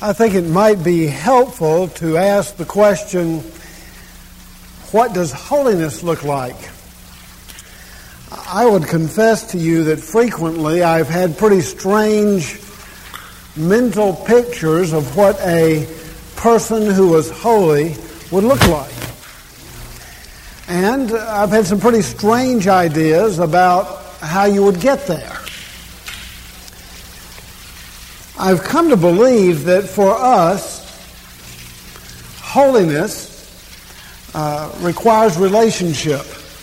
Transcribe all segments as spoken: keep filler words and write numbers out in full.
I think it might be helpful to ask the question, what does holiness look like? I would confess to you that frequently I've had pretty strange mental pictures of what a person who was holy would look like. And I've had some pretty strange ideas about how you would get there. I've come to believe that for us, holiness uh, requires relationship.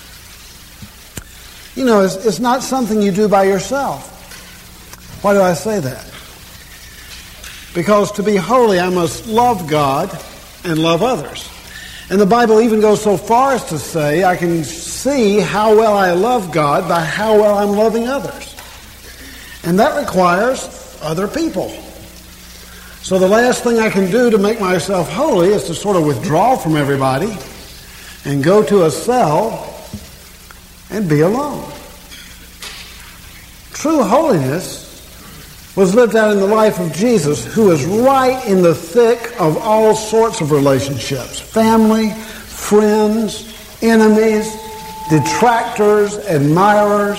You know, it's, it's not something you do by yourself. Why do I say that? Because to be holy, I must love God and love others. And the Bible even goes so far as to say, I can see how well I love God by how well I'm loving others. And that requires other people. So the last thing I can do to make myself holy is to sort of withdraw from everybody and go to a cell and be alone. True holiness was lived out in the life of Jesus, who is right in the thick of all sorts of relationships. Family, friends, enemies, detractors, admirers,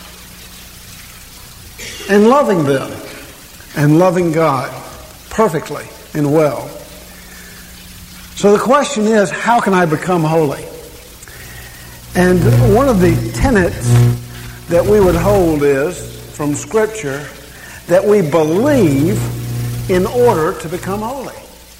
and loving them and loving God perfectly and well. So the question is, how can I become holy? And one of the tenets that we would hold is, from Scripture, that we believe in order to become holy.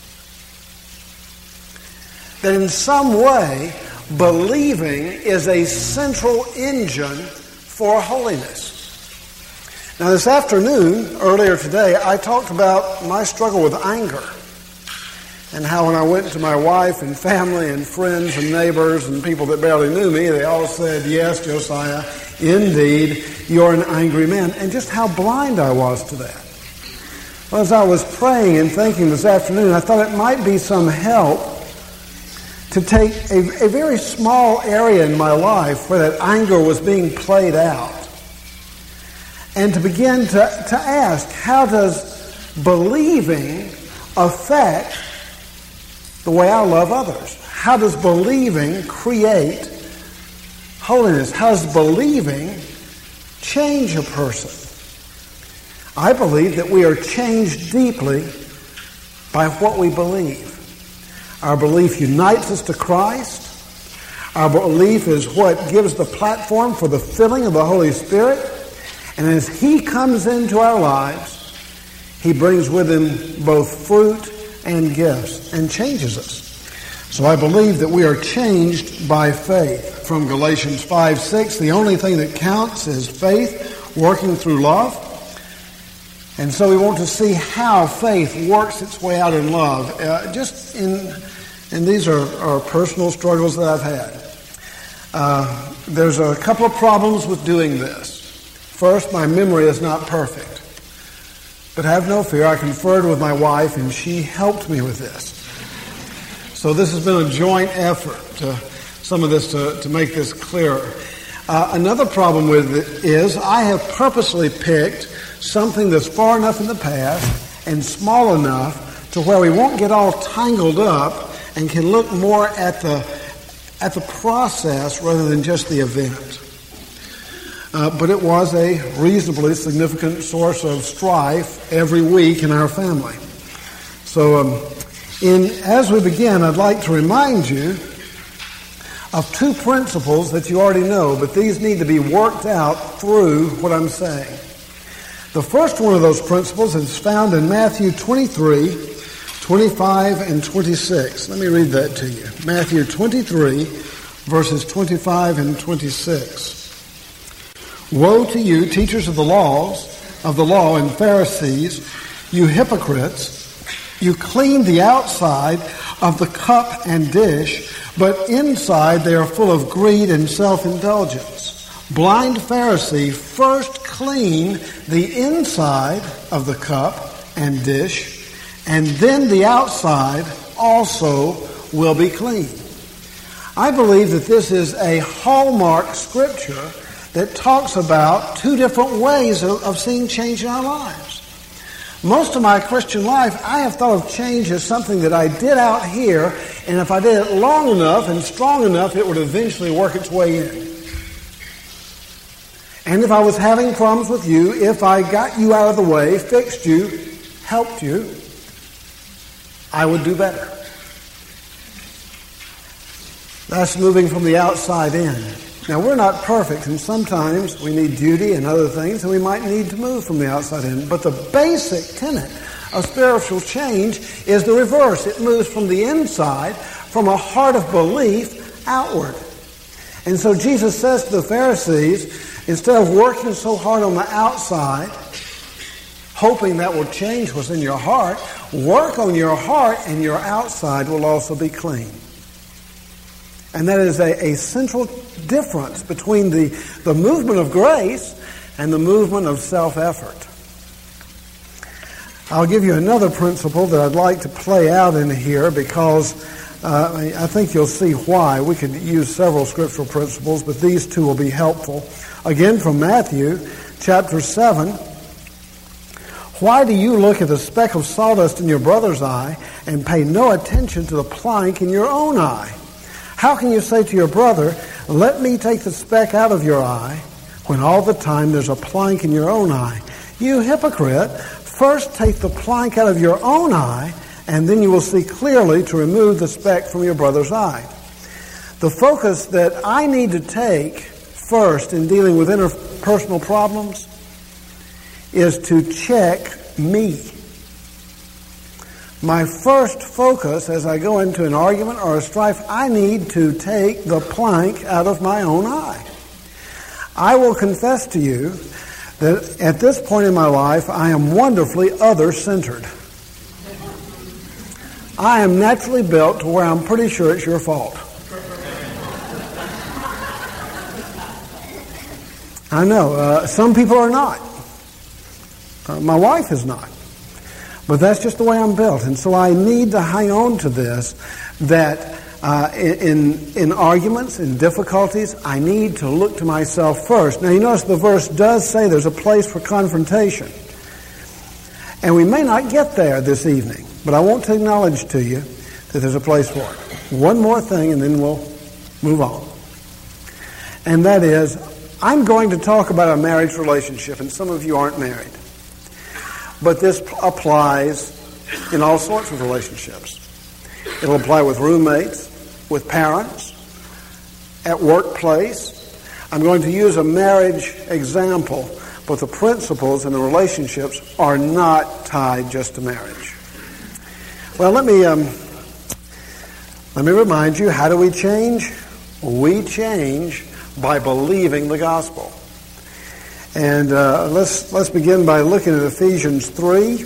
That in some way, believing is a central engine for holiness. Now this afternoon, earlier today, I talked about my struggle with anger. And how when I went to my wife and family and friends and neighbors and people that barely knew me, they all said, "Yes, Josiah, indeed, you're an angry man." And just how blind I was to that. Well, as I was praying and thinking this afternoon, I thought it might be some help to take a, a very small area in my life where that anger was being played out and to begin to, to ask, how does believing affect the way I love others? How does believing create holiness? How does believing change a person? I believe that we are changed deeply by what we believe. Our belief unites us to Christ. Our belief is what gives the platform for the filling of the Holy Spirit. And as He comes into our lives, He brings with Him both fruit and gifts and changes us. So I believe that we are changed by faith. From Galatians five six, the only thing that counts is faith working through love. And so we want to see how faith works its way out in love. Uh, just in, and these are, are personal struggles that I've had. Uh, there's a couple of problems with doing this. First, my memory is not perfect. But have no fear, I conferred with my wife and she helped me with this. So this has been a joint effort to some of this to, to make this clearer. Uh, another problem with it is I have purposely picked something that's far enough in the past and small enough to where we won't get all tangled up and can look more at the at the process rather than just the event. Uh, but it was a reasonably significant source of strife every week in our family. So um, in as we begin, I'd like to remind you of two principles that you already know, but these need to be worked out through what I'm saying. The first one of those principles is found in Matthew twenty-three, twenty-five, and twenty-six. Let me read that to you. Matthew twenty-three, verses twenty-five and twenty-six. "Woe to you, teachers of the laws, of the law and Pharisees, you hypocrites! You clean the outside of the cup and dish, but inside they are full of greed and self-indulgence. Blind Pharisee, first clean the inside of the cup and dish, and then the outside also will be clean." I believe that this is a hallmark scripture that talks about two different ways of, of seeing change in our lives. Most of my Christian life, I have thought of change as something that I did out here, and if I did it long enough and strong enough, it would eventually work its way in. And if I was having problems with you, if I got you out of the way, fixed you, helped you, I would do better. That's moving from the outside in. Now, we're not perfect, and sometimes we need duty and other things, and we might need to move from the outside in. But the basic tenet of spiritual change is the reverse. It moves from the inside, from a heart of belief, outward. And so Jesus says to the Pharisees, instead of working so hard on the outside, hoping that will change what's in your heart, work on your heart, and your outside will also be clean. And that is a, a central difference between the, the movement of grace and the movement of self-effort. I'll give you another principle that I'd like to play out in here because uh, I think you'll see why. We could use several scriptural principles, but these two will be helpful. Again from Matthew chapter seven. Why do you look at the speck of sawdust in your brother's eye and pay no attention to the plank in your own eye? How can you say to your brother, let me take the speck out of your eye, when all the time there's a plank in your own eye? You hypocrite, first take the plank out of your own eye, and then you will see clearly to remove the speck from your brother's eye. The focus that I need to take first in dealing with interpersonal problems is to check me. My first focus as I go into an argument or a strife, I need to take the plank out of my own eye. I will confess to you that at this point in my life, I am wonderfully other-centered. I am naturally built to where I'm pretty sure it's your fault. I know, uh, some people are not. Uh, my wife is not. But that's just the way I'm built. And so I need to hang on to this, that uh, in, in arguments, in difficulties, I need to look to myself first. Now you notice the verse does say there's a place for confrontation. And we may not get there this evening, but I want to acknowledge to you that there's a place for it. One more thing and then we'll move on. And that is, I'm going to talk about a marriage relationship, and some of you aren't married. But this applies in all sorts of relationships. It'll apply with roommates, with parents, at workplace. I'm going to use a marriage example, but the principles and the relationships are not tied just to marriage. Well, let me um, let me remind you, how do we change? We change by believing the gospel. And uh, let's let's begin by looking at Ephesians three.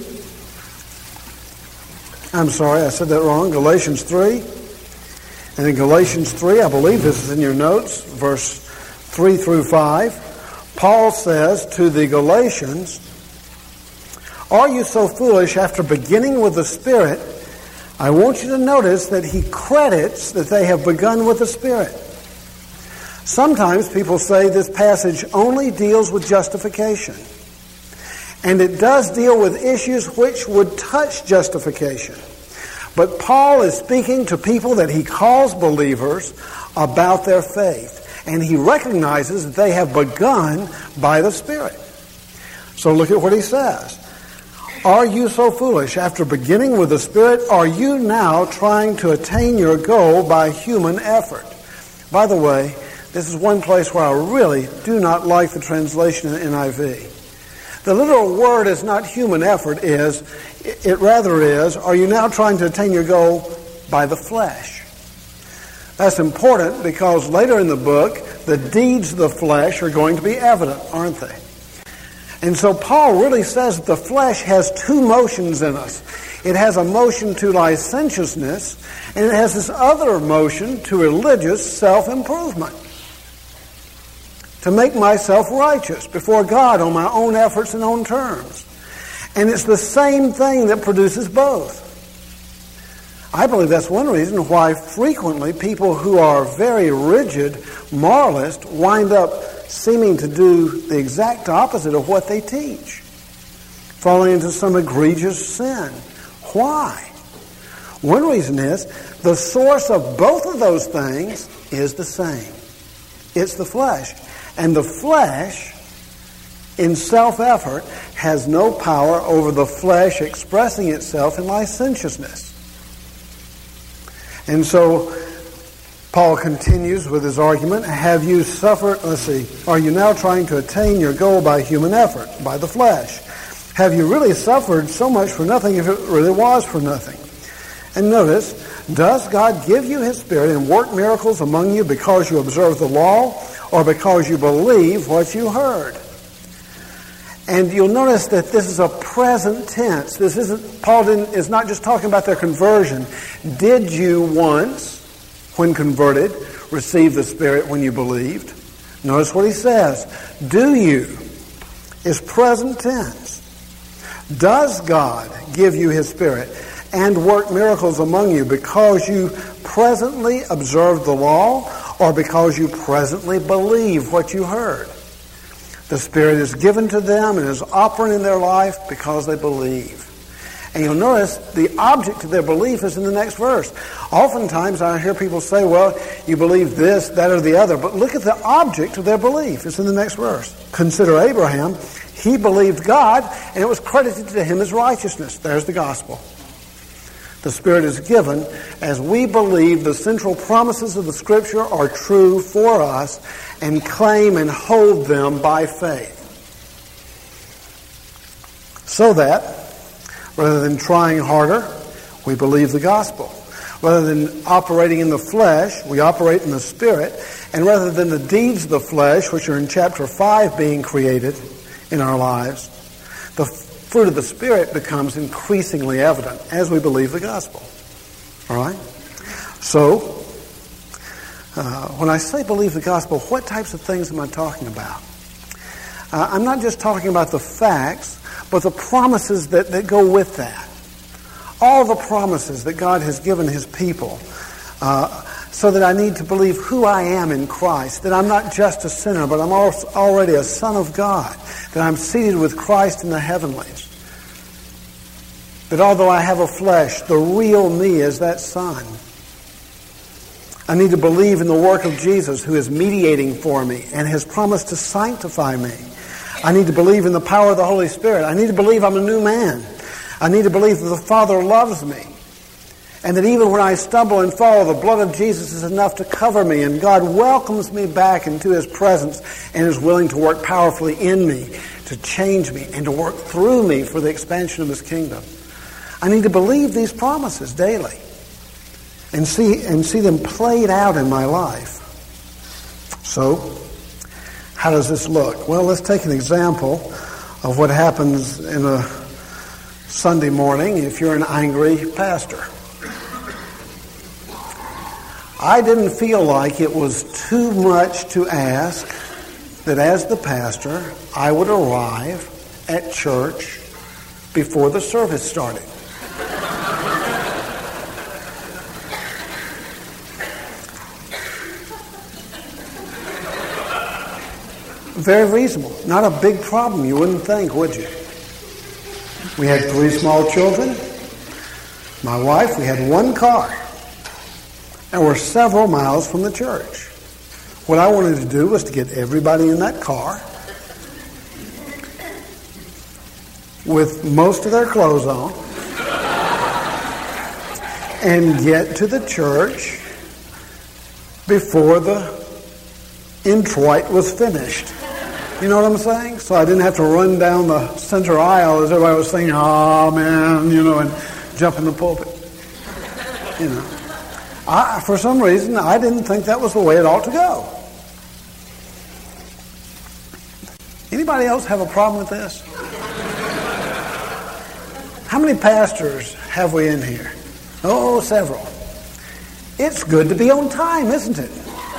I'm sorry, I said that wrong. Galatians three. And in Galatians three, I believe this is in your notes, verse three through five, Paul says to the Galatians, "Are you so foolish after beginning with the Spirit?" I want you to notice that he credits that they have begun with the Spirit. Sometimes people say this passage only deals with justification. And it does deal with issues which would touch justification. But Paul is speaking to people that he calls believers about their faith. And he recognizes that they have begun by the Spirit. So look at what he says. Are you so foolish? After beginning with the Spirit, are you now trying to attain your goal by human effort? By the way, this is one place where I really do not like the translation in N I V. The literal word is not human effort, is, it rather is, are you now trying to attain your goal by the flesh? That's important because later in the book, the deeds of the flesh are going to be evident, aren't they? And so Paul really says that the flesh has two motions in us. It has a motion to licentiousness, and it has this other motion to religious self-improvement. To make myself righteous before God on my own efforts and own terms. And it's the same thing that produces both. I believe that's one reason why frequently people who are very rigid moralists wind up seeming to do the exact opposite of what they teach. falling into some egregious sin. Why? One reason is the source of both of those things is the same. It's the flesh. And the flesh, in self-effort, has no power over the flesh expressing itself in licentiousness. And so Paul continues with his argument. Have you suffered, let's see, are you now trying to attain your goal by human effort, by the flesh? Have you really suffered so much for nothing if it really was for nothing? And notice, does God give you His Spirit and work miracles among you because you observe the law or because you believe what you heard? And you'll notice that this is a present tense. This isn't, Paul didn't, is not just talking about their conversion. Did you once, when converted, receive the Spirit when you believed? Notice what he says. Do you is present tense. Does God give you His Spirit and work miracles among you because you presently observe the law or because you presently believe what you heard? The Spirit is given to them and is operating in their life because they believe. And you'll notice the object of their belief is in the next verse. Oftentimes I hear people say, well, you believe this, that, or the other. But look at the object of their belief. It's in the next verse. Consider Abraham. He believed God, and it was credited to him as righteousness. There's the gospel. The Spirit is given as we believe the central promises of the Scripture are true for us and claim and hold them by faith. So that, rather than trying harder, we believe the gospel. Rather than operating in the flesh, we operate in the Spirit. And rather than the deeds of the flesh, which are in chapter five being created in our lives, the fruit of the Spirit becomes increasingly evident as we believe the gospel. All right? So, uh, when I say believe the gospel, what types of things am I talking about? Uh, I'm not just talking about the facts, but the promises that, that go with that. All the promises that God has given His people, uh, so that I need to believe who I am in Christ, that I'm not just a sinner, but I'm also already a son of God, that I'm seated with Christ in the heavenlies, that although I have a flesh, the real me is that son. I need to believe in the work of Jesus, who is mediating for me and has promised to sanctify me. I need to believe in the power of the Holy Spirit. I need to believe I'm a new man. I need to believe that the Father loves me, and that even when I stumble and fall, the blood of Jesus is enough to cover me, and God welcomes me back into His presence and is willing to work powerfully in me, to change me, and to work through me for the expansion of His kingdom. I need to believe these promises daily and see and see them played out in my life. So, how does this look? Well, let's take an example of what happens in a Sunday morning if you're an angry pastor. I didn't feel like it was too much to ask that as the pastor, I would arrive at church before the service started. Very reasonable. Not a big problem, you wouldn't think, would you? We had three small children. My wife, we had one car. And we're several miles from the church. What I wanted to do was to get everybody in that car with most of their clothes on and get to the church before the introit was finished. You know what I'm saying? So I didn't have to run down the center aisle as everybody was singing, "Amen," you know, and jump in the pulpit. You know. I, for some reason, I didn't think that was the way it ought to go. Anybody else have a problem with this? How many pastors have we in here? Oh, several. It's good to be on time, isn't it?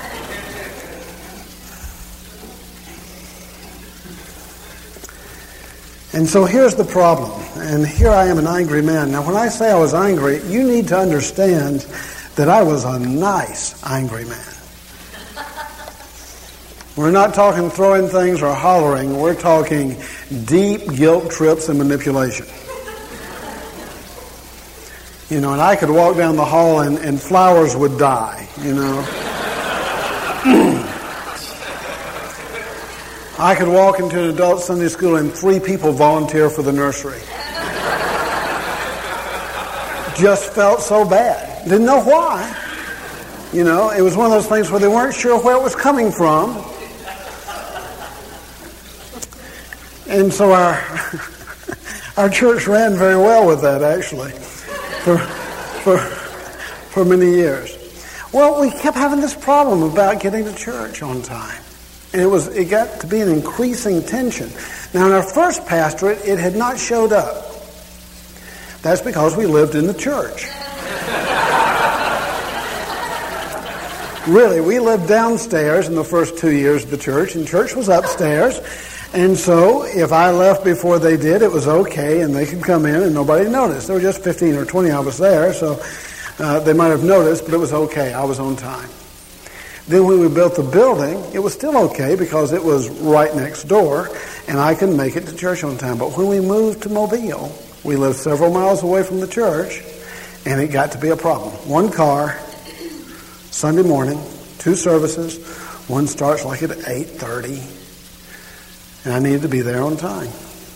And so here's the problem. And here I am, an angry man. Now, when I say I was angry, you need to understand that I was a nice angry man. We're not talking throwing things or hollering. We're talking deep guilt trips and manipulation. You know, and I could walk down the hall and, and flowers would die, you know. I could walk into an adult Sunday school and three people volunteer for the nursery. Just felt so bad. Didn't know why. You know, it was one of those things where they weren't sure where it was coming from. And so our our church ran very well with that, actually, for for for many years. Well, we kept having this problem about getting to church on time. And it was it got to be an increasing tension. Now, in our first pastorate, it had not showed up. That's because we lived in the church. Really, we lived downstairs in the first two years of the church, and church was upstairs. And so, if I left before they did, it was okay, and they could come in, and nobody noticed. There were just fifteen or twenty of us there, so uh, they might have noticed, but it was okay. I was on time. Then when we built the building, it was still okay because it was right next door, and I could make it to church on time. But when we moved to Mobile, we lived several miles away from the church, and it got to be a problem. One car, Sunday morning, two services. One starts like at eight thirty. And I needed to be there on time.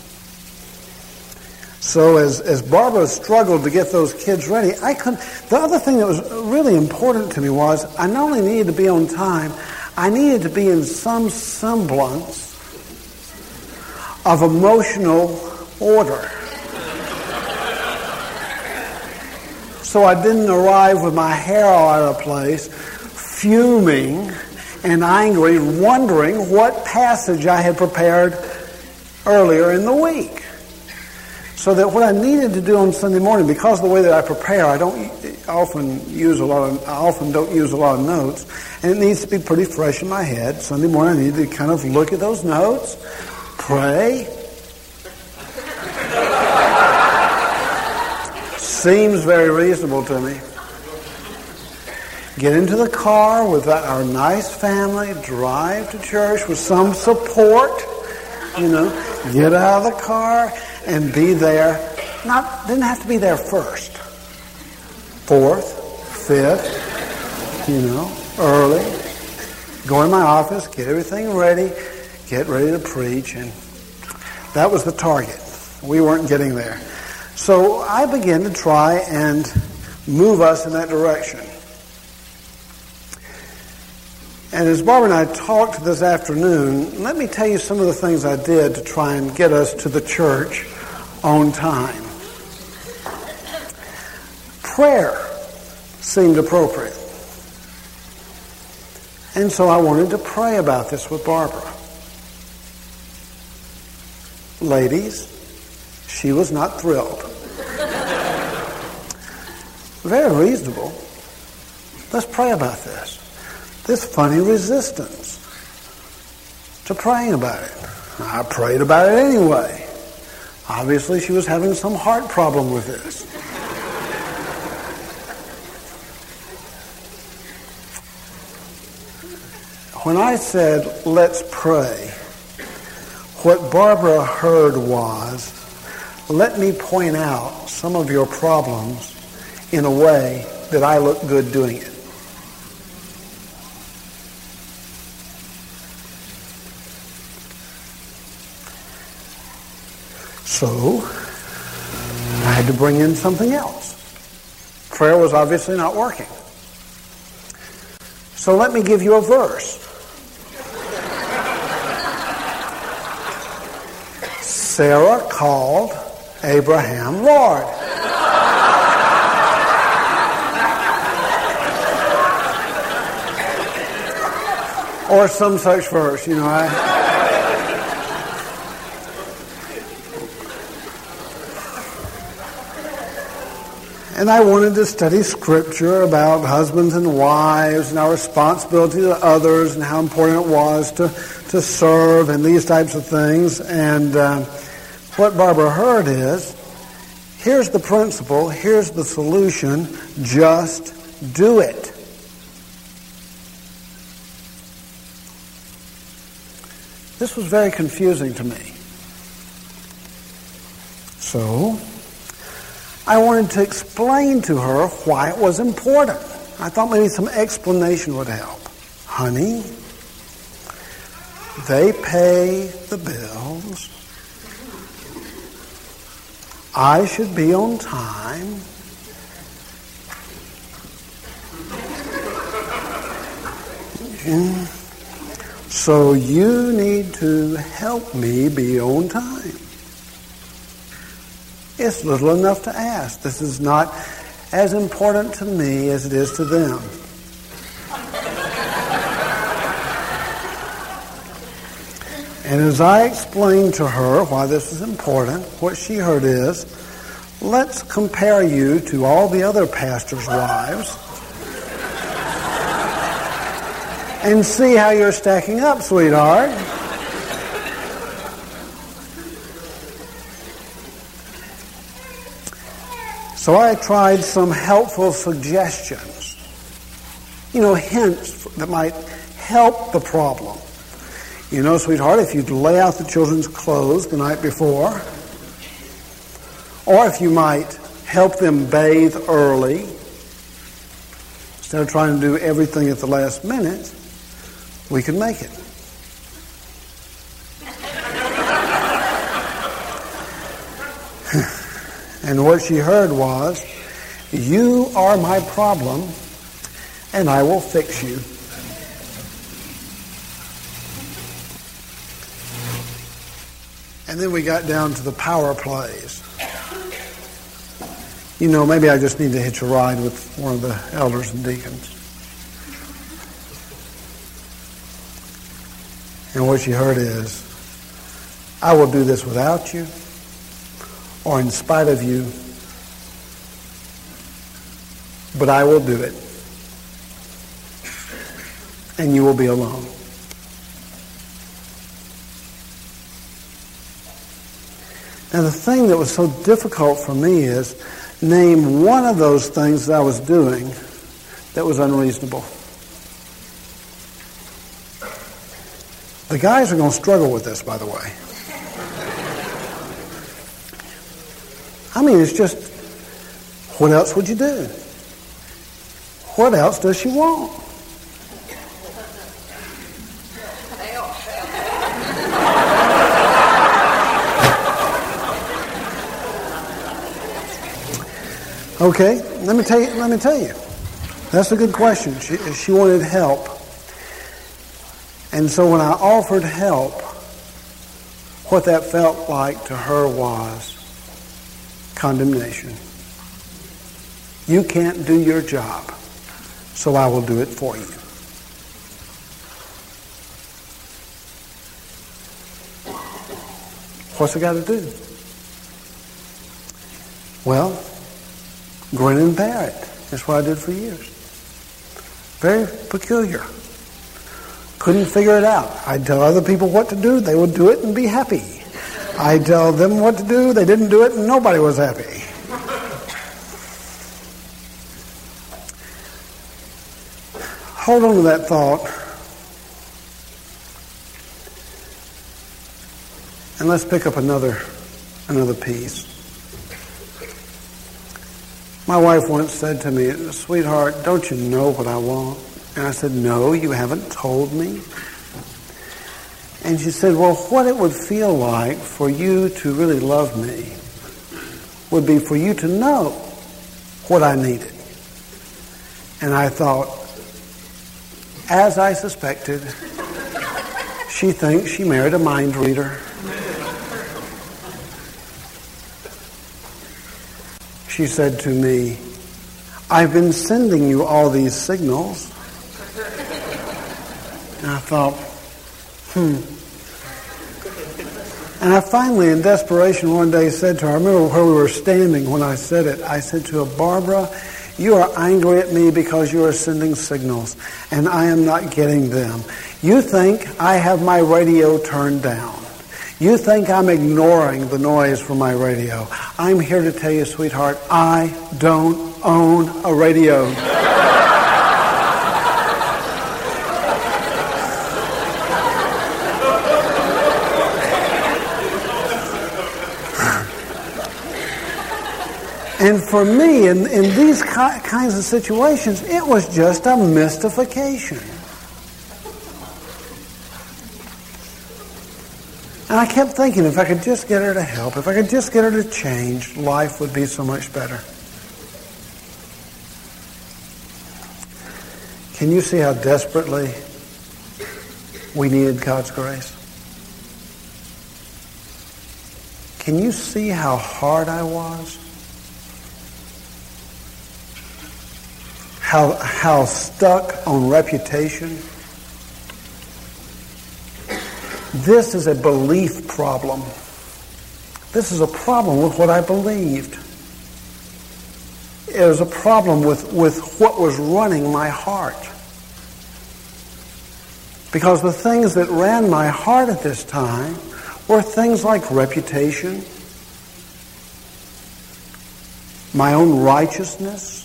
So as, as Barbara struggled to get those kids ready, I couldn't. The other thing that was really important to me was I not only needed to be on time, I needed to be in some semblance of emotional order. So I didn't arrive with my hair all out of place, fuming and angry, wondering what passage I had prepared earlier in the week. So that what I needed to do on Sunday morning, because of the way that I prepare, I don't often use a lot of, I often don't use a lot of notes, and it needs to be pretty fresh in my head. Sunday morning I need to kind of look at those notes, pray. Seems very reasonable to me. Get into the car with our nice family, drive to church with some support, you know, get out of the car and be there. Not, didn't have to be there first. Fourth, fifth, you know, early. Go in my office, get everything ready, get ready to preach, and that was the target. We weren't getting there. So I began to try and move us in that direction. And as Barbara and I talked this afternoon, let me tell you some of the things I did to try and get us to the church on time. Prayer seemed appropriate. And so I wanted to pray about this with Barbara. Ladies, she was not thrilled. Very reasonable. Let's pray about this. This funny resistance to praying about it. I prayed about it anyway. Obviously, she was having some heart problem with this. When I said, let's pray, what Barbara heard was, let me point out some of your problems in a way that I look good doing it. So, I had to bring in something else. Prayer was obviously not working. So let me give you a verse. Sarah called Abraham Lord. Or some such verse, you know. I, And I wanted to study Scripture about husbands and wives and our responsibility to others and how important it was to, to serve and these types of things. And uh, what Barbara heard is, here's the principle, here's the solution, just do it. This was very confusing to me. So, I wanted to explain to her why it was important. I thought maybe some explanation would help. Honey, they pay the bills. I should be on time. So you need to help me be on time. It's little enough to ask. This is not as important to me as it is to them. And as I explained to her why this is important, what she heard is, let's compare you to all the other pastors' wives and see how you're stacking up, sweetheart. So I tried some helpful suggestions, you know, hints that might help the problem. You know, sweetheart, if you'd lay out the children's clothes the night before, or if you might help them bathe early, instead of trying to do everything at the last minute, we could make it. And what she heard was, you are my problem, and I will fix you. And then we got down to the power plays. You know, maybe I just need to hitch a ride with one of the elders and deacons. And what she heard is, I will do this without you, or in spite of you, but I will do it. And you will be alone. Now, the thing that was so difficult for me is name one of those things that I was doing that was unreasonable. The guys are going to struggle with this, by the way. I mean, it's just, what else would you do? What else does she want? Okay, let me tell you. Let me tell you. That's a good question. She, she wanted help, and so when I offered help, what that felt like to her was condemnation. You can't do your job, so I will do it for you. What's it got to do? Well, grin and bear it. That's what I did for years. Very peculiar. Couldn't figure it out. I'd tell other people what to do, they would do it and be happy. I'd tell them what to do, they didn't do it, and nobody was happy. Hold on to that thought. And let's pick up another another piece. My wife once said to me, sweetheart, don't you know what I want? And I said, no, you haven't told me. And she said, well, what it would feel like for you to really love me would be for you to know what I needed. And I thought, as I suspected, she thinks she married a mind reader. She said to me, I've been sending you all these signals. And I thought, hmm. And I finally, in desperation, one day said to her, I remember where we were standing when I said it. I said to her, Barbara, you are angry at me because you are sending signals, and I am not getting them. You think I have my radio turned down. You think I'm ignoring the noise from my radio. I'm here to tell you, sweetheart, I don't own a radio. And for me, in, in these ki- kinds of situations, it was just a mystification. And I kept thinking, if I could just get her to help, if I could just get her to change, life would be so much better. Can you see how desperately we needed God's grace? Can you see how hard I was? How, how stuck on reputation? This is a belief problem. This is a problem with what I believed. It was a problem with, with what was running my heart. Because the things that ran my heart at this time were things like reputation, my own righteousness,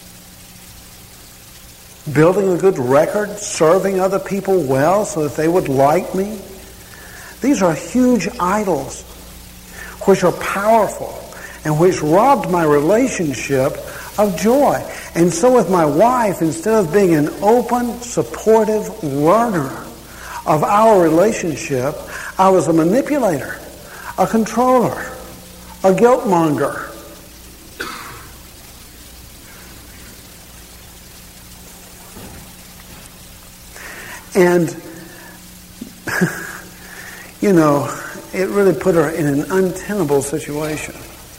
building a good record, serving other people well so that they would like me. These are huge idols which are powerful and which robbed my relationship of joy. And so with my wife, instead of being an open, supportive learner of our relationship, I was a manipulator, a controller, a guilt monger. And you know, it really put her in an untenable situation.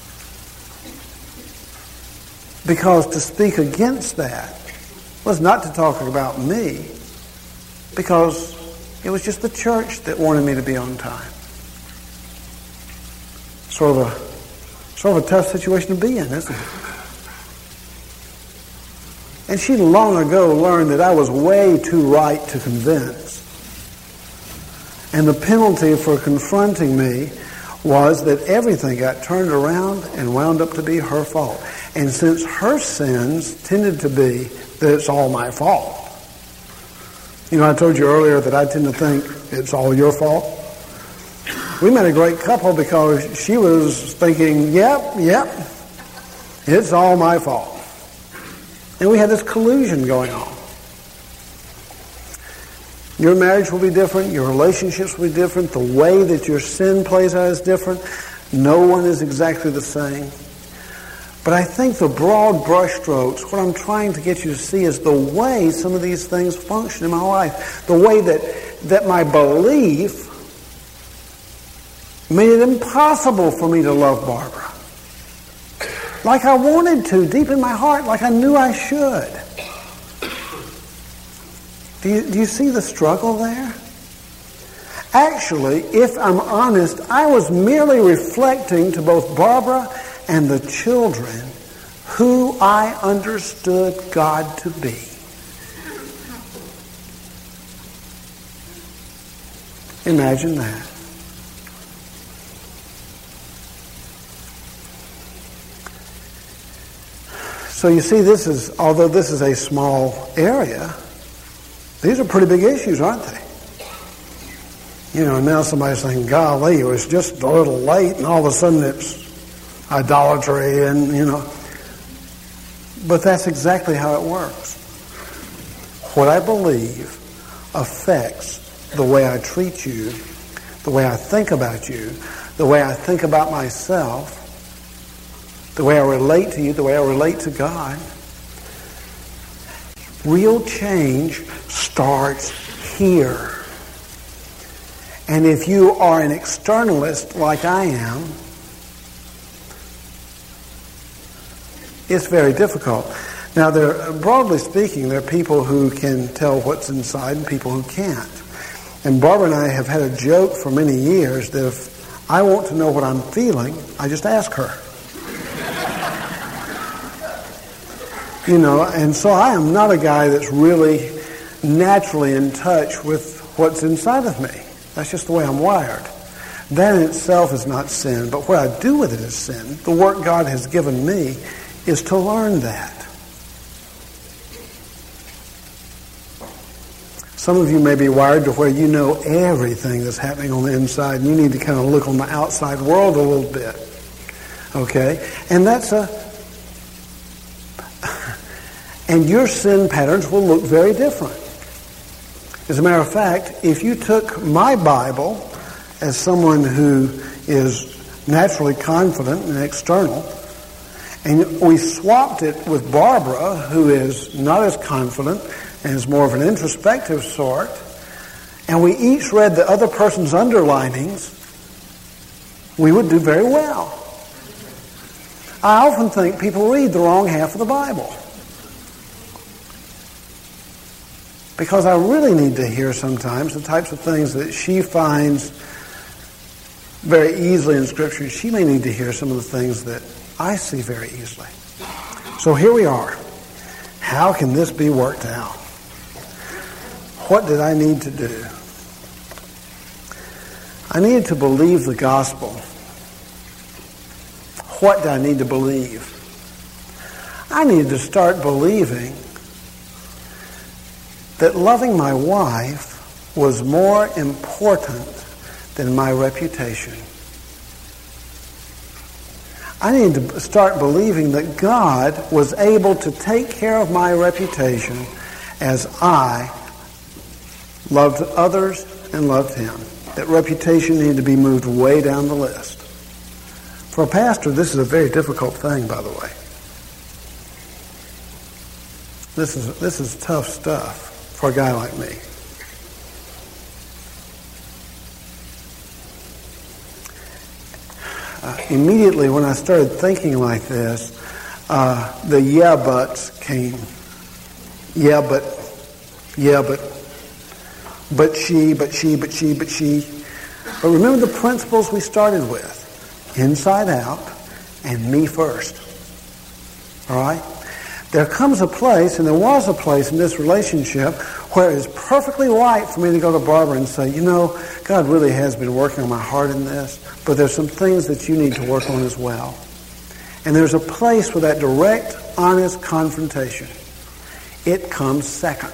Because to speak against that was not to talk about me, because it was just the church that wanted me to be on time. Sort of a, sort of a tough situation to be in, isn't it? And she long ago learned that I was way too right to convince. And the penalty for confronting me was that everything got turned around and wound up to be her fault. And since her sins tended to be that it's all my fault. You know, I told you earlier that I tend to think it's all your fault. We met a great couple because she was thinking, yep, yep, it's all my fault. And we had this collusion going on. Your marriage will be different. Your relationships will be different. The way that your sin plays out is different. No one is exactly the same. But I think the broad brushstrokes, what I'm trying to get you to see is the way some of these things function in my life. The way that, that my belief made it impossible for me to love Barbara. Like I wanted to, deep in my heart, like I knew I should. Do you, do you see the struggle there? Actually, if I'm honest, I was merely reflecting to both Barbara and the children who I understood God to be. Imagine that. So you see, this is, although this is a small area, these are pretty big issues, aren't they? You know, now somebody's saying, golly, it was just a little late, and all of a sudden it's idolatry, and, you know. But that's exactly how it works. What I believe affects the way I treat you, the way I think about you, the way I think about myself, the way I relate to you, the way I relate to God. Real change starts here. And if you are an externalist like I am, it's very difficult. Now, there, broadly speaking, there are people who can tell what's inside and people who can't. And Barbara and I have had a joke for many years that if I want to know what I'm feeling, I just ask her. You know, and so I am not a guy that's really naturally in touch with what's inside of me. That's just the way I'm wired. That in itself is not sin, but what I do with it is sin. The work God has given me is to learn that. Some of you may be wired to where you know everything that's happening on the inside, and you need to kind of look on the outside world a little bit. Okay? And that's a And your sin patterns will look very different. As a matter of fact, if you took my Bible as someone who is naturally confident and external, and we swapped it with Barbara, who is not as confident and is more of an introspective sort, and we each read the other person's underlinings, we would do very well. I often think people read the wrong half of the Bible. Because I really need to hear sometimes the types of things that she finds very easily in Scripture. She may need to hear some of the things that I see very easily. So here we are. How can this be worked out? What did I need to do? I needed to believe the gospel. What did I need to believe? I needed to start believing that loving my wife was more important than my reputation. I needed to start believing that God was able to take care of my reputation as I loved others and loved Him. That reputation needed to be moved way down the list. For a pastor, this is a very difficult thing, by the way. This is this is tough stuff for a guy like me. Uh, immediately when I started thinking like this, uh, the yeah buts came. Yeah, but, yeah, but, but she, but she, but she, but she. But remember the principles we started with. Inside out and me first. All right? There comes a place, and there was a place in this relationship where it is perfectly right for me to go to Barbara and say, you know, God really has been working on my heart in this, but there's some things that you need to work on as well. And there's a place for that direct, honest confrontation. It comes second.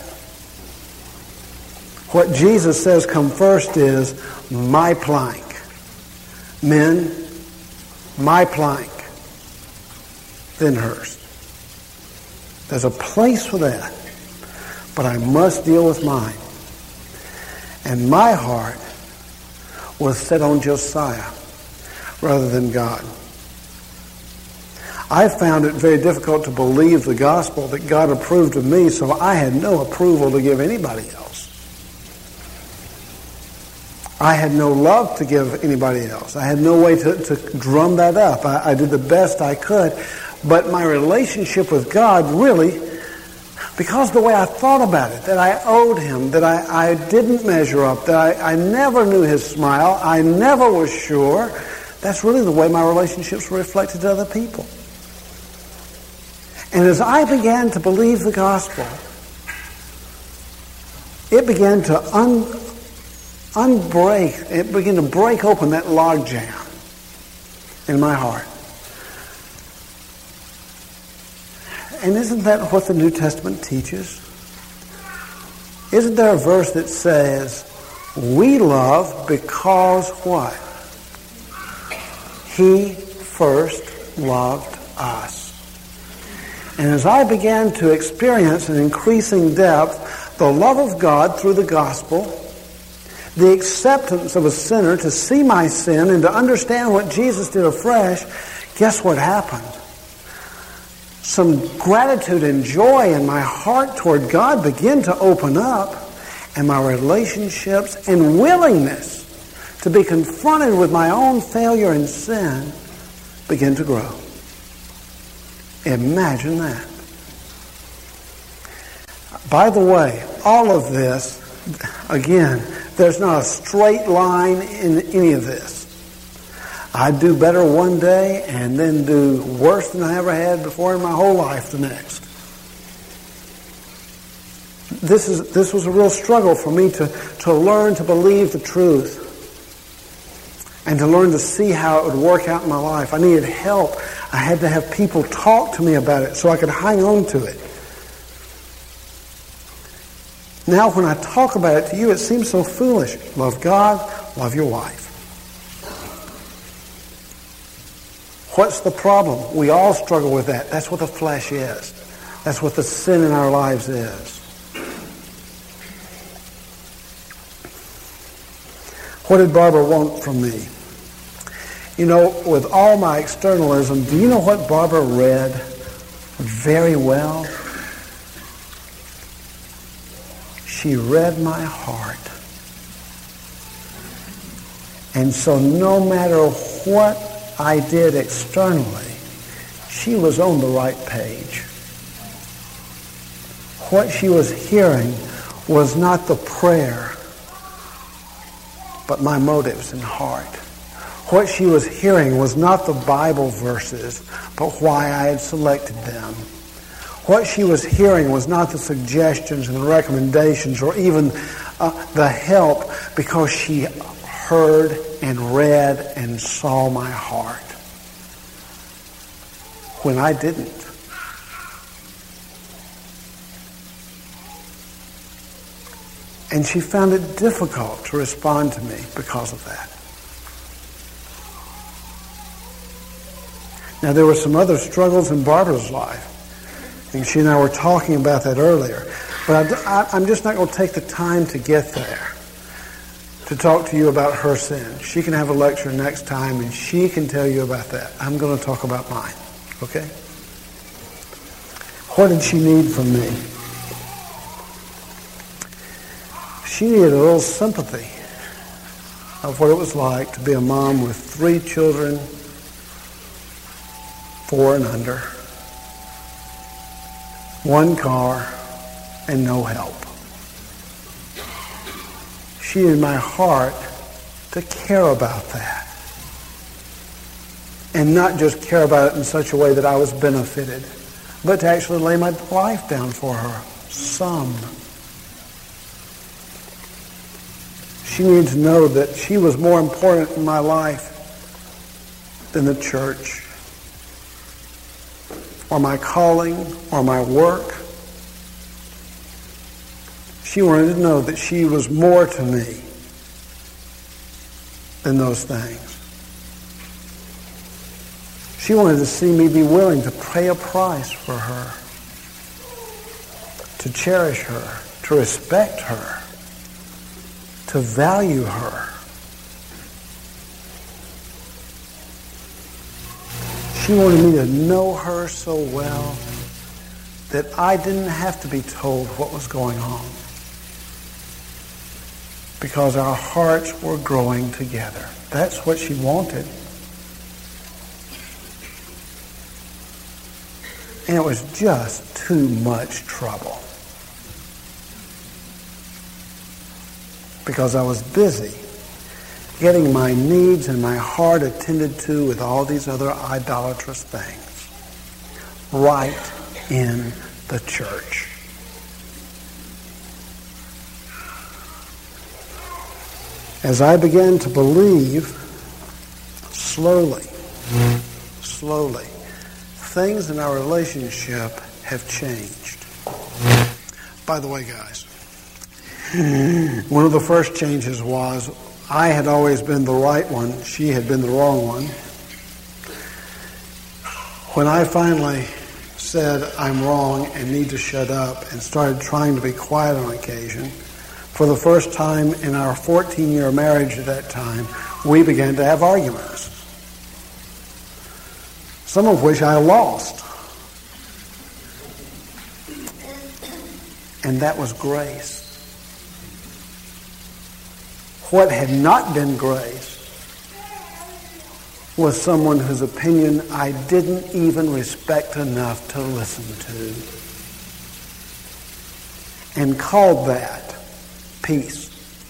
What Jesus says come first is my plank. Men, my plank, then hers. There's a place for that, but I must deal with mine. And my heart was set on Josiah rather than God. I found it very difficult to believe the gospel that God approved of me, so I had no approval to give anybody else. I had no love to give anybody else. I had no way to, to drum that up. I, I did the best I could. But my relationship with God really, because of the way I thought about it, that I owed Him, that I, I didn't measure up, that I, I never knew His smile, I never was sure, that's really the way my relationships were reflected to other people. And as I began to believe the gospel, it began to un, unbreak, it began to break open that logjam in my heart. And isn't that what the New Testament teaches? Isn't there a verse that says, we love because what? He first loved us. And as I began to experience in increasing depth the love of God through the gospel, the acceptance of a sinner to see my sin and to understand what Jesus did afresh, guess what happened? Some gratitude and joy in my heart toward God began to open up, and my relationships and willingness to be confronted with my own failure and sin began to grow. Imagine that. By the way, all of this, again, there's not a straight line in any of this. I'd do better one day and then do worse than I ever had before in my whole life the next. This is this was a real struggle for me to, to learn to believe the truth and to learn to see how it would work out in my life. I needed help. I had to have people talk to me about it so I could hang on to it. Now when I talk about it to you, it seems so foolish. Love God, love your wife. What's the problem? We all struggle with that. That's what the flesh is. That's what the sin in our lives is. What did Barbara want from me? You know, with all my externalism, do you know what Barbara read very well? She read my heart. And so no matter what I did externally, she was on the right page. What she was hearing was not the prayer, but my motives and heart. What she was hearing was not the Bible verses, but why I had selected them. What she was hearing was not the suggestions and the recommendations or even uh, the help, because she heard and read and saw my heart when I didn't. And she found it difficult to respond to me because of that. Now, there were some other struggles in Barbara's life. And she and I were talking about that earlier. But I, I, I'm just not going to take the time to get there to talk to you about her sin. She can have a lecture next time and she can tell you about that. I'm going to talk about mine. Okay? What did she need from me? She needed a little sympathy of what it was like to be a mom with three children, four and under, one car, and no help. She needed my heart to care about that. And not just care about it in such a way that I was benefited, but to actually lay my life down for her. Some. She needed to know that she was more important in my life than the church, or my calling, or my work. She wanted to know that she was more to me than those things. She wanted to see me be willing to pay a price for her, to cherish her, to respect her, to value her. She wanted me to know her so well that I didn't have to be told what was going on, because our hearts were growing together. That's what she wanted. And it was just too much trouble, because I was busy getting my needs and my heart attended to with all these other idolatrous things right in the church. As I began to believe, slowly, slowly, things in our relationship have changed. By the way, guys, one of the first changes was I had always been the right one. She had been the wrong one. When I finally said I'm wrong and need to shut up and started trying to be quiet on occasion, for the first time in our fourteen-year marriage at that time, we began to have arguments, some of which I lost. And that was grace. What had not been grace was someone whose opinion I didn't even respect enough to listen to, and called that peace.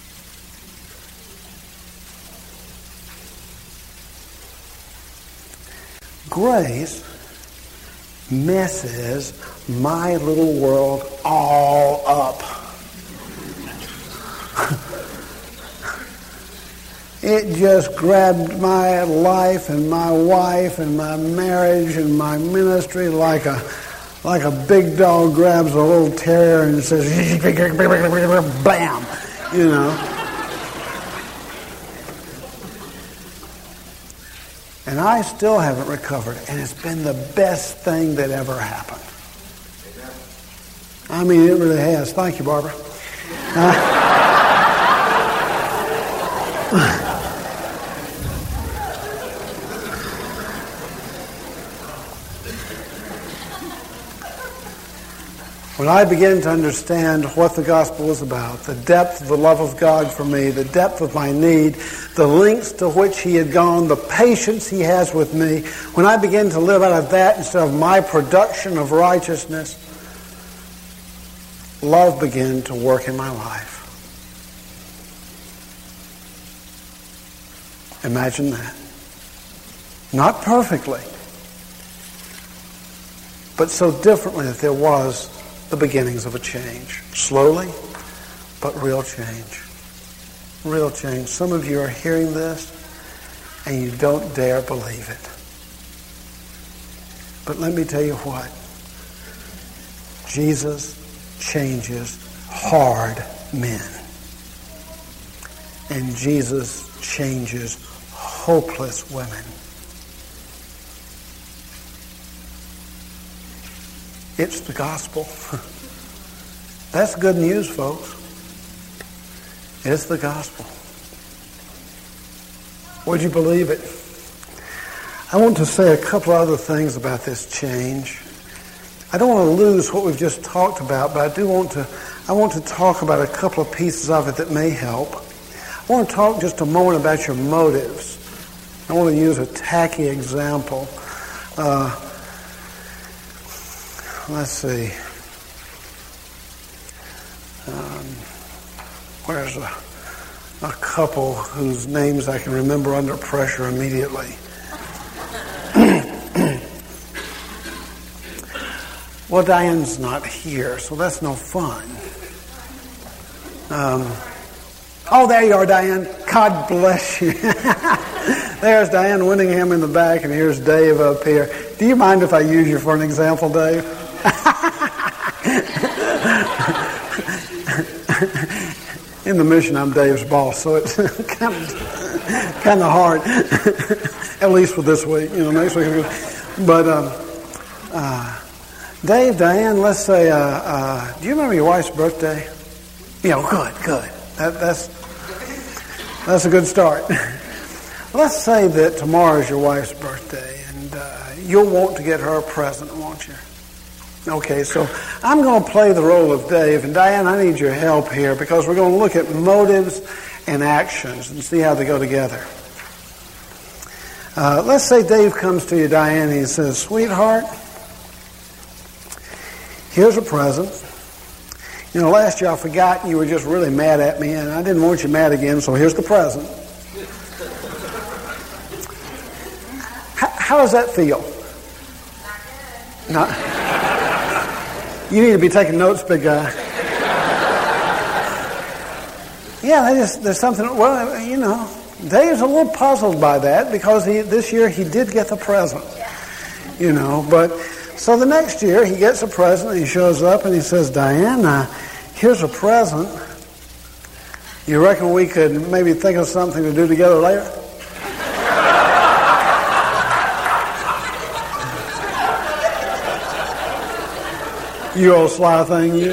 Grace messes my little world all up. It just grabbed my life and my wife and my marriage and my ministry like a like a big dog grabs a little terrier and says, bam, you know. And I still haven't recovered, and it's been the best thing that ever happened. I mean, it really has. Thank you, Barbara. Uh, When I began to understand what the gospel was about, the depth of the love of God for me, the depth of my need, the lengths to which He had gone, the patience He has with me, when I began to live out of that instead of my production of righteousness, love began to work in my life. Imagine that. Not perfectly, but so differently that there was the beginnings of a change. Slowly, but real change. Real change. Some of you are hearing this and you don't dare believe it. But let me tell you what. Jesus changes hard men. And Jesus changes hopeless women. It's the gospel. That's good news, folks. It's the gospel. Would you believe it? I want to say a couple other things about this change. I don't want to lose what we've just talked about, but I do want to I want to talk about a couple of pieces of it that may help. I want to talk just a moment about your motives. I want to use a tacky example. Uh, Let's see. Um, where's a, a couple whose names I can remember under pressure immediately? Well, Diane's not here, so that's no fun. Um, oh, there you are, Diane. God bless you. There's Diane Winningham in the back, and here's Dave up here. Do you mind if I use you for an example, Dave? In the mission, I'm Dave's boss, so it's kind of kind of hard. At least for this week, you know. Next week, but um, uh, Dave, Diane, let's say, uh, uh, do you remember your wife's birthday? Yeah, good, good. That, that's that's a good start. Let's say that tomorrow is your wife's birthday, and uh, you'll want to get her a present, won't you? Okay, so I'm going to play the role of Dave, and Diane, I need your help here because we're going to look at motives and actions and see how they go together. Uh, let's say Dave comes to you, Diane, and he says, "Sweetheart, here's a present. You know, last year I forgot you were just really mad at me, and I didn't want you mad again, so here's the present." How, how does that feel? Not. You need to be taking notes, big guy. Yeah, just, there's something, well, you know, Dave's a little puzzled by that because he, this year he did get the present, you know. But so the next year he gets a present and he shows up and he says, "Diane, uh, here's a present. You reckon we could maybe think of something to do together later?" You old sly thing, you.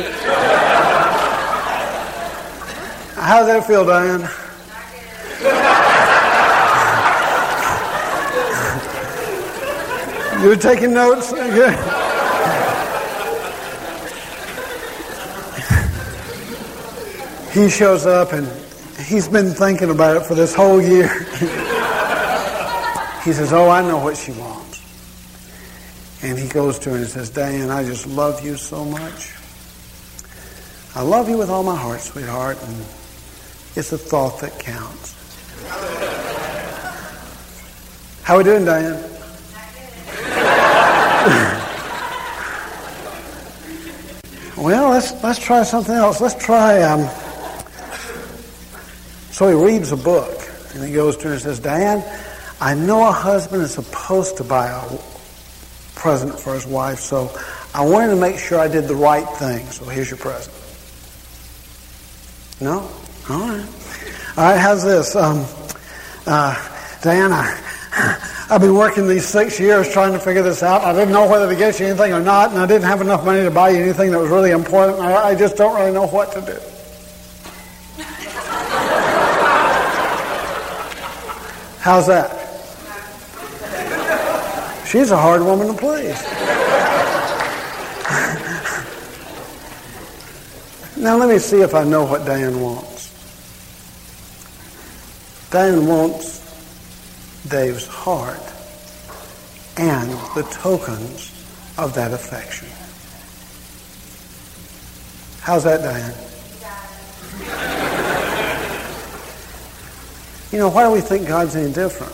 How does that feel, Diane? You're taking notes? Okay. He shows up and he's been thinking about it for this whole year. He says, "Oh, I know what she wants." And he goes to her and says, "Diane, I just love you so much. I love you with all my heart, sweetheart, and it's a thought that counts." How we doing, Diane? Well, let's let's try something else. Let's try. Um, so he reads a book, and he goes to her and says, "Diane, I know a husband is supposed to buy a present for his wife, so I wanted to make sure I did the right thing. So here's your present." No? All right. All right, how's this? Um, uh, Diana, I've been working these six years trying to figure this out. I didn't know whether to get you anything or not, and I didn't have enough money to buy you anything that was really important. I, I just don't really know what to do. How's that? She's a hard woman to please. Now let me see if I know what Diane wants. Diane wants Dave's heart and the tokens of that affection. How's that, Diane? You know, why do we think God's any different?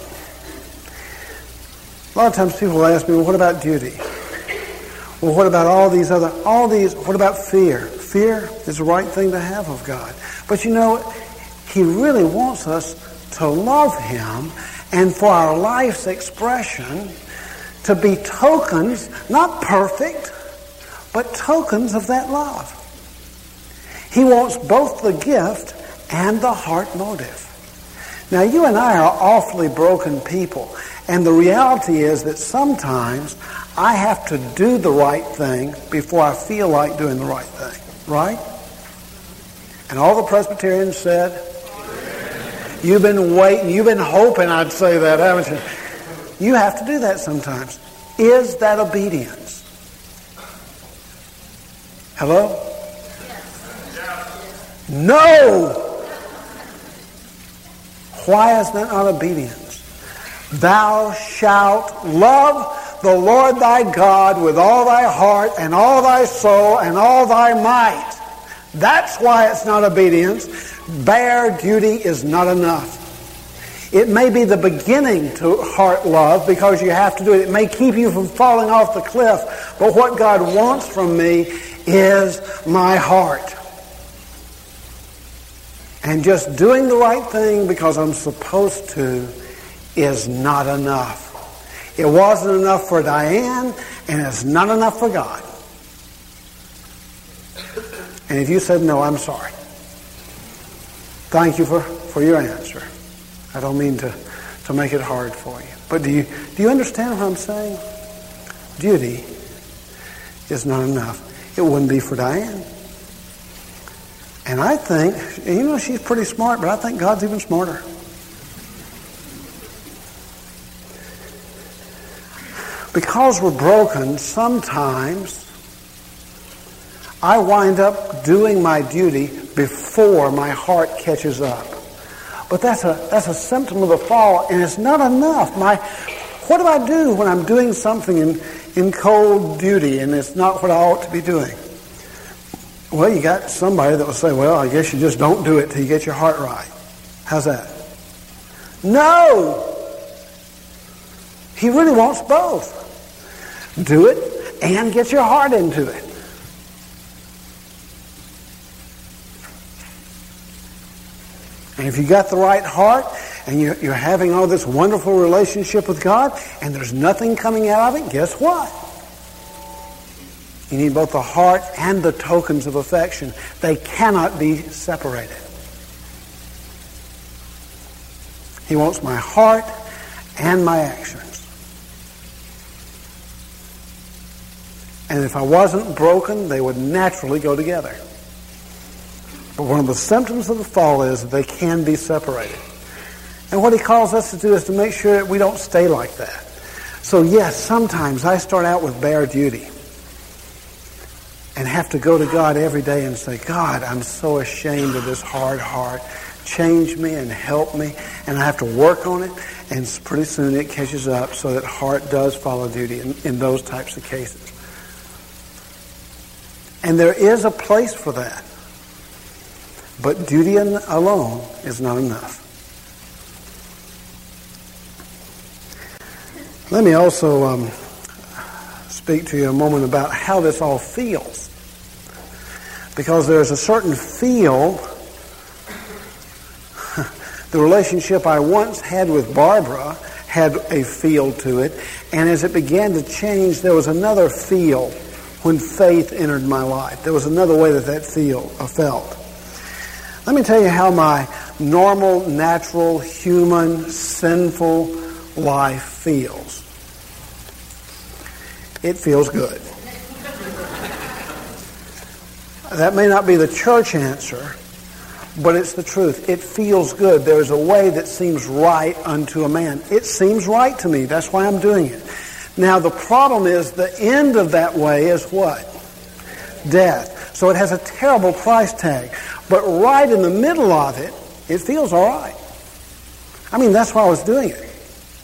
A lot of times people ask me, well, what about duty? Well, what about all these other, all these, what about fear? Fear is the right thing to have of God. But you know, He really wants us to love Him, and for our life's expression to be tokens, not perfect, but tokens of that love. He wants both the gift and the heart motive. Now, you and I are awfully broken people, and the reality is that sometimes I have to do the right thing before I feel like doing the right thing, right? And all the Presbyterians said, you've been waiting, you've been hoping I'd say that, haven't you? You have to do that sometimes. Is that obedience? Hello? Yes. No! Why is that not obedience? Thou shalt love the Lord thy God with all thy heart and all thy soul and all thy might. That's why it's not obedience. Bare duty is not enough. It may be the beginning to heart love because you have to do it. It may keep you from falling off the cliff. But what God wants from me is my heart. And just doing the right thing because I'm supposed to is not enough. It wasn't enough for Diane, and it's not enough for God. And if you said no, I'm sorry. Thank you for, for your answer. I don't mean to, to make it hard for you. But do you, do you understand what I'm saying? Duty is not enough. It wouldn't be for Diane. And I think, and you know, she's pretty smart, but I think God's even smarter. Because we're broken, sometimes I wind up doing my duty before my heart catches up. But that's a that's a symptom of the fall, and it's not enough. My what do I do when I'm doing something in, in cold duty and it's not what I ought to be doing? Well, you got somebody that will say, well, I guess you just don't do it till you get your heart right. How's that? No! He really wants both. Do it and get your heart into it. And if you got the right heart and you're, you're having all this wonderful relationship with God and there's nothing coming out of it, guess what? You need both the heart and the tokens of affection. They cannot be separated. He wants my heart and my actions. And if I wasn't broken, they would naturally go together. But one of the symptoms of the fall is that they can be separated. And what he calls us to do is to make sure that we don't stay like that. So yes, sometimes I start out with bare duty and have to go to God every day and say, God, I'm so ashamed of this hard heart. Change me and help me. And I have to work on it. And pretty soon it catches up so that heart does follow duty in, in those types of cases. And there is a place for that. But duty alone is not enough. Let me also um, speak to you a moment about how this all feels. Because there's a certain feel. The relationship I once had with Barbara had a feel to it. And as it began to change, there was another feel when faith entered my life. There was another way that that feel uh, felt. Let me tell you how my normal, natural, human, sinful, life feels? It feels good. That may not be the church answer, but it's the truth. It feels good. There is a way that seems right unto a man. It seems right to me. That's why I'm doing it. Now, the problem is the end of that way is what? Death. So it has a terrible price tag. But right in the middle of it, it feels all right. I mean, that's why I was doing it.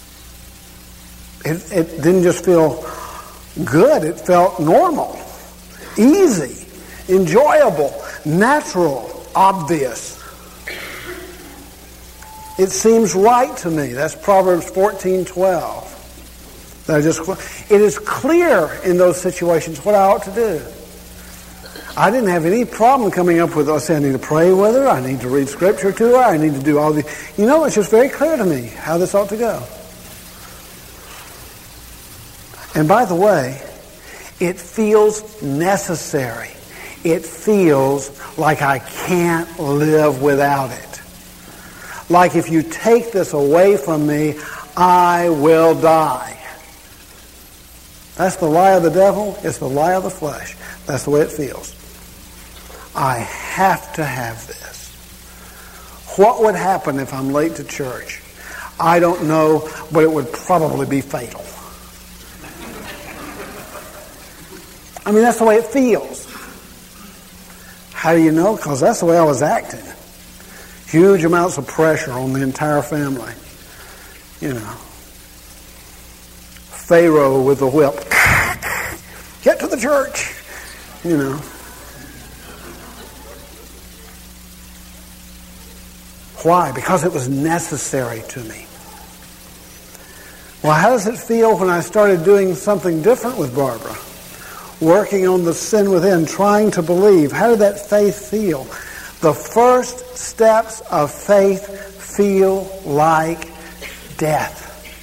It, it didn't just feel good. It felt normal, easy, enjoyable, natural, obvious. It seems right to me. That's Proverbs fourteen twelve. That I just, it is clear in those situations what I ought to do. I didn't have any problem coming up with, oh, say I need to pray with her, I need to read scripture to her, I need to do all the, you know, it's just very clear to me how this ought to go. And by the way, it feels necessary. It feels like I can't live without it. Like if you take this away from me, I will die. That's the lie of the devil. It's the lie of the flesh. That's the way it feels. I have to have this. What would happen if I'm late to church? I don't know, but it would probably be fatal. I mean, that's the way it feels. How do you know? Because that's the way I was acting. Huge amounts of pressure on the entire family. You know. Pharaoh with the whip. Get to the church. You know. Why? Because it was necessary to me. Well, how does it feel when I started doing something different with Barbara? Working on the sin within, trying to believe. How did that faith feel? The first steps of faith feel like death.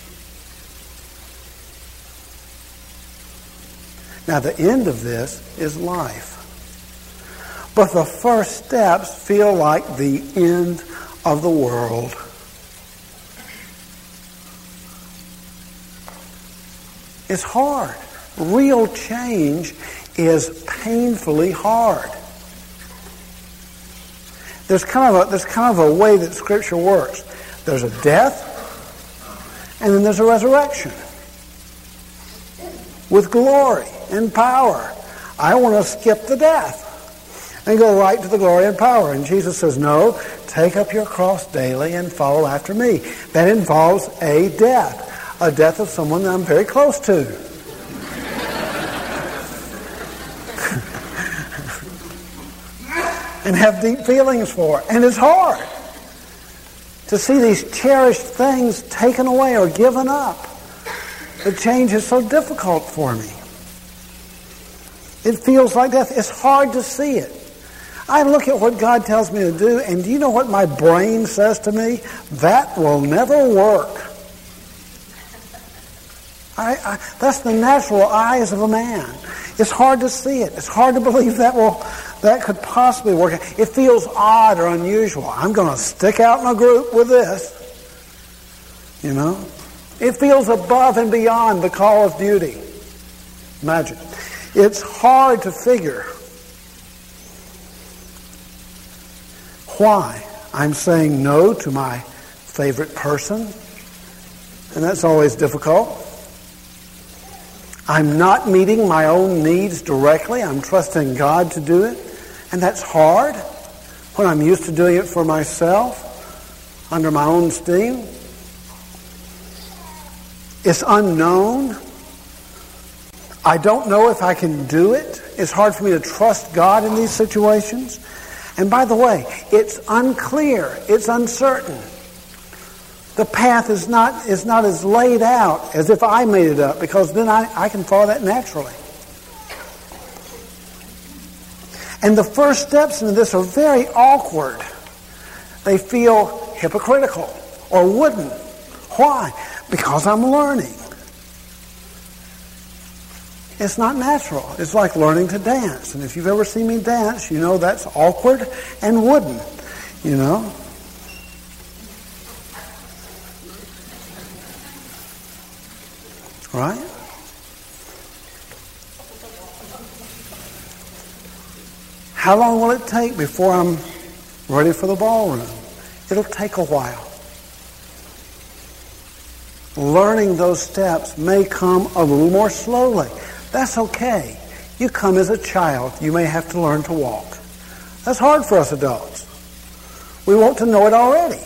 Now, the end of this is life. But the first steps feel like the end of the world. It's hard. Real change is painfully hard. There's kind of a, there's kind of a way that Scripture works. There's a death, and then there's a resurrection with glory and power. I want to skip the death and go right to the glory and power. And Jesus says, no, take up your cross daily and follow after me. That involves a death, a death of someone that I'm very close to. And have deep feelings for. And it's hard to see these cherished things taken away or given up. The change is so difficult for me. It feels like death. It's hard to see it. I look at what God tells me to do, and do you know what my brain says to me? That will never work. I, I, that's the natural eyes of a man. It's hard to see it. It's hard to believe that will that could possibly work. It feels odd or unusual. I'm going to stick out in a group with this. You know? It feels above and beyond the call of duty. Imagine. It's hard to figure why I'm saying no to my favorite person. And that's always difficult. I'm not meeting my own needs directly. I'm trusting God to do it. And that's hard when I'm used to doing it for myself, under my own steam. It's unknown. I don't know if I can do it. It's hard for me to trust God in these situations. And by the way, it's unclear. It's uncertain. The path is not is not as laid out as if I made it up, because then I, I can follow that naturally. And the first steps into this are very awkward. They feel hypocritical or wooden. Why? Because I'm learning. It's not natural. It's like learning to dance. And if you've ever seen me dance, you know that's awkward and wooden, you know. Right? How long will it take before I'm ready for the ballroom? It'll take a while. Learning those steps may come a little more slowly. That's okay. You come as a child. You may have to learn to walk. That's hard for us adults. We want to know it already.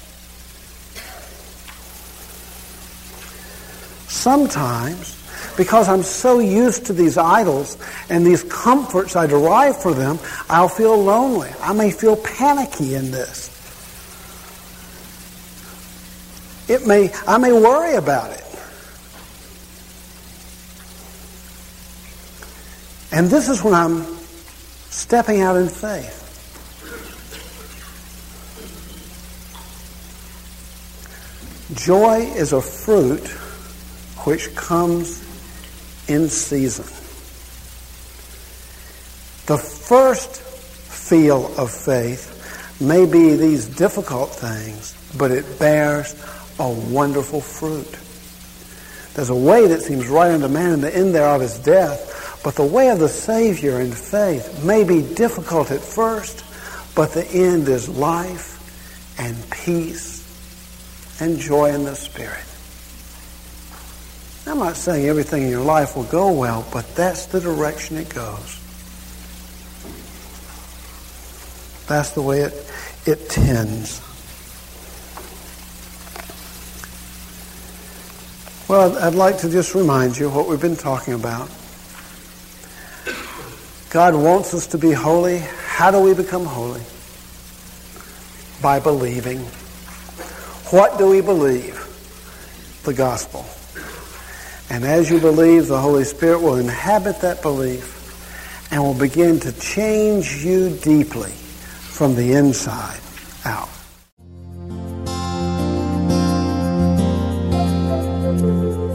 Sometimes, because I'm so used to these idols and these comforts I derive from them, I'll feel lonely. I may feel panicky in this. It may, I may worry about it. And this is when I'm stepping out in faith. Joy is a fruit which comes in season. The first feel of faith may be these difficult things, but it bears a wonderful fruit. There's a way that seems right unto man, and the end thereof is death. But the way of the Savior in faith may be difficult at first, but the end is life and peace and joy in the Spirit. I'm not saying everything in your life will go well, but that's the direction it goes. That's the way it, it tends. Well, I'd like to just remind you what we've been talking about. God wants us to be holy. How do we become holy? By believing. What do we believe? The gospel. And as you believe, the Holy Spirit will inhabit that belief and will begin to change you deeply from the inside out. Thank you.